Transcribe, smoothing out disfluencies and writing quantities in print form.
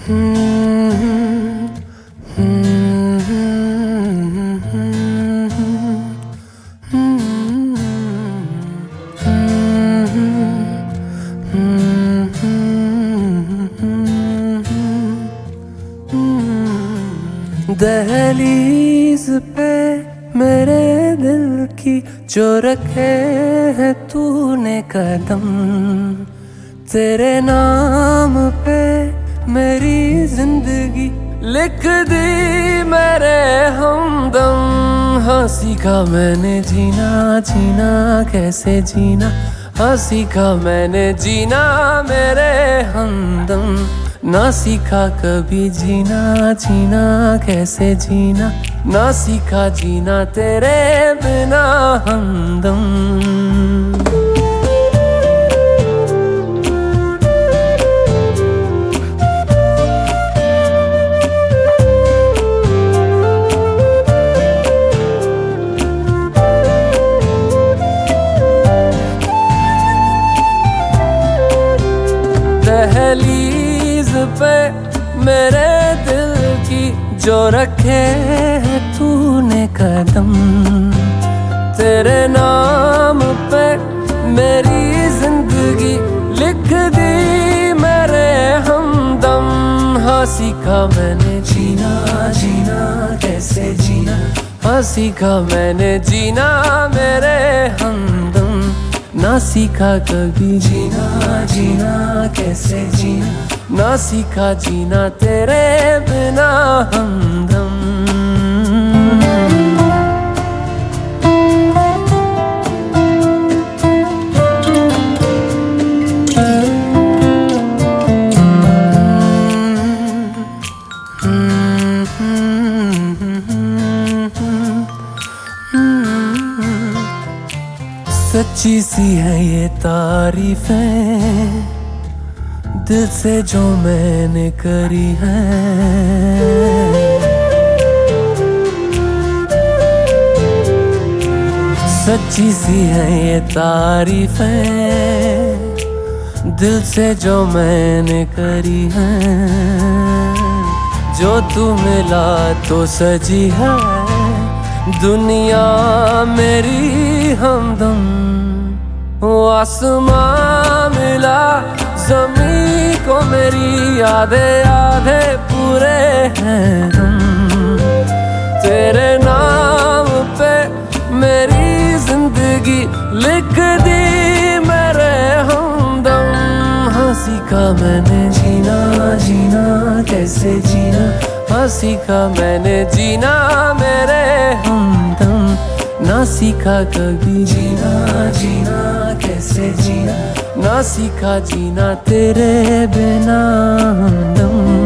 दहलीज पे मेरे दिल की जो रखे है तूने कदम, तेरे नाम पे मेरी जिंदगी लिख दी मेरे हमदम। हाँ सीखा मैंने जीना, जीना कैसे जीना, हाँ सीखा मैंने जीना मेरे हमदम। ना सीखा कभी जीना, जीना कैसे जीना, ना सीखा जीना तेरे बिना हमदम। दहलीज पे मेरे दिल की जो रखे है तूने कदम, तेरे नाम पे मेरी जिंदगी लिख दी मेरे हमदम। हाँ सीखा मैंने जीना, जीना कैसे जीना, हाँ सीखा मैंने जीना मेरे हमदम। ना सीखा कभी जीना, जीना कैसे जीना, ना सीखा जीना तेरे बिना हमदम। सच्ची सी है ये तारीफें दिल से जो मैंने करी है, सच्ची सी है ये तारीफें दिल से जो मैंने करी है। जो तू मिला तो सजी है दुनिया मेरी हमदम। वो आसमां मिला ज़मीं को मेरी आधे आधे पूरे हैं हम। तेरे नाम पे मेरी जिंदगी लिख दी मेरे हमदम। हाँ सीखा मैंने जीना, जीना कैसे जीना, हाँ सीखा मैंने जीना मेरे हमदम। ना सीखा कभी जीना, जीना कैसे जीना, ना सीखा जीना तेरे बिना हमदम।